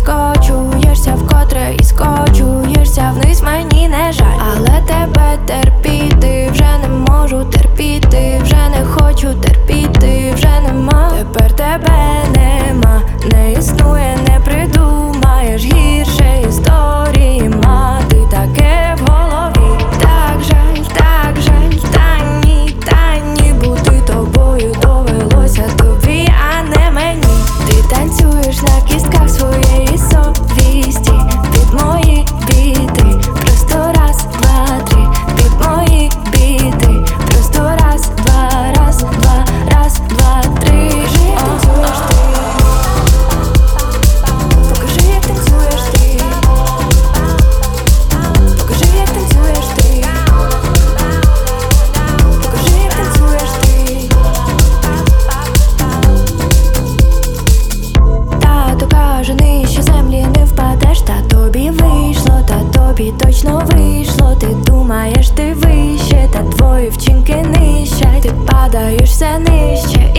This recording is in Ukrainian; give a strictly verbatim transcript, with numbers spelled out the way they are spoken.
скочуєшся вкотре і скочуєшся вниз, мені не жаль, але тебе терпіти вже не можу терпіти, вже не хочу терпіти, вже нема. Тепер тебе нема, не існує, не придумаєш гірше історії, мати таке в голові. Так жаль, так жаль, та ні, та ні, бути тобою довелося тобі, а не мені. Ти танцюєш на кістках своєї совісті під мої біти, просто раз, два, три, під мої біти, просто раз, два, раз, два, раз, два, три. Покажи, як танцюєш ти. Покажи, як танцюєш ти. Покажи, як танцюєш ти. Тато каже, нижче землі не впадеш, та тобі вийшло, та тобі точно вийшло. Ти думаєш, ти вище, та твої вчинки нижче. Ти падаєш все нижче